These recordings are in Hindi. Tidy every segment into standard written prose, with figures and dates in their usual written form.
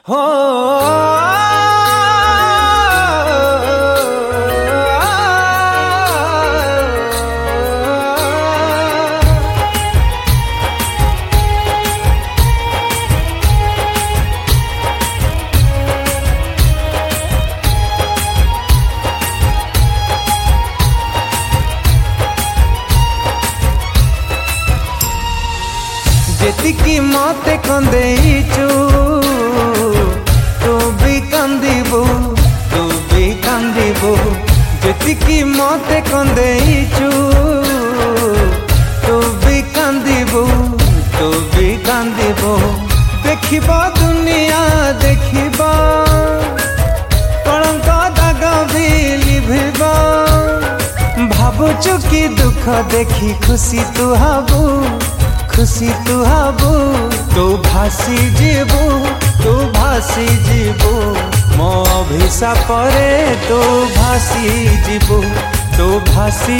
हो जेतिकी मते कंदेइचु तू भी कंदिबु जेतिकी मते कंदेइचु तू भी कंदिबु देखिबा दुनिया देखिबा कलंक दाग भी लिभिबा भाबुचु कि दुख देखी खुशी तू हबु तू भासी जीवु मो अभिशाप रे तू भासी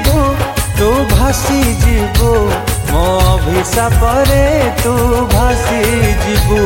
जीवु मो अभिशाप रे तू भासी जीवु।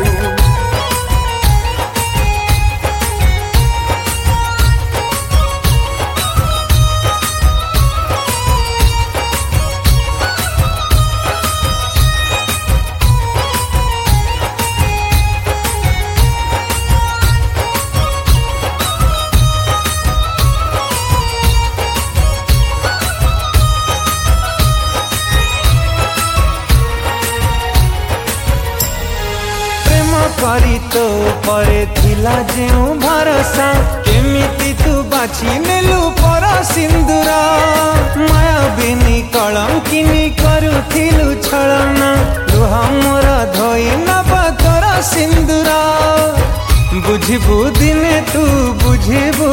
करी तो परे थिला जेउ भरोसा केमिति तू बाछी नेलु पर सिंदूरा माया बिनी कलंकिनी करुथिलु छलना लुह मोर धोई नब तोर सिंदूरा बुझिबु दिने तू बुझिबु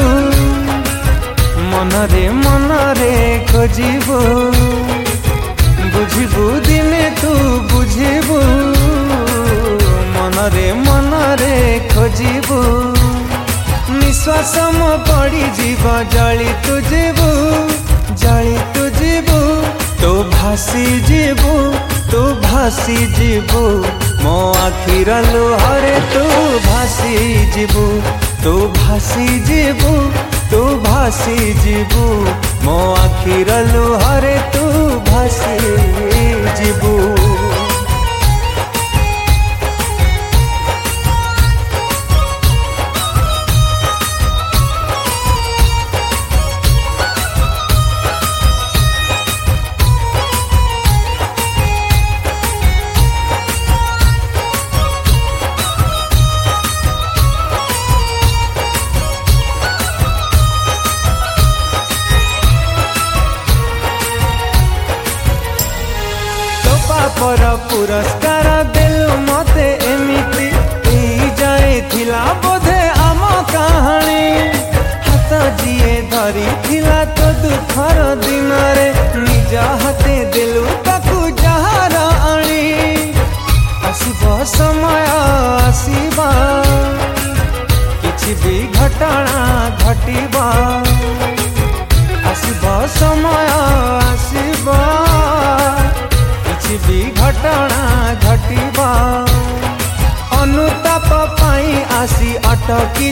मनरे खोजिबु बुझिबु दिने तू बुझिबु मनरे खोजिबु निश्वास मो पड़ी जीव जली तू जीवु तो भासी जीवु मो आखिर लुहरे तू भासी जीवु मो आखिर लुहरे तू भासी जीवु। पर पुरस्कार देलु मते एमिति जाए थिला बोधे आम कहानी हाथ जिए धरी थिला तो दुखर दिन रे निज हाथे देलु ताकू जहार आनी आसीबो समय आसीबा किछि भी घटना घटिबा आसीबो समय आसीबा भी घटना घटिबा अनुताप पाई आसी अटकी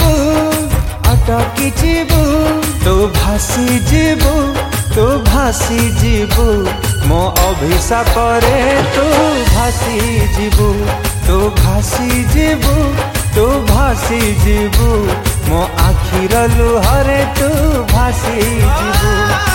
जीवु तो भासी जीवु मो अभिशाप रे तू भासी जीवु मो आखिर लुहरे तू भासी जीवु।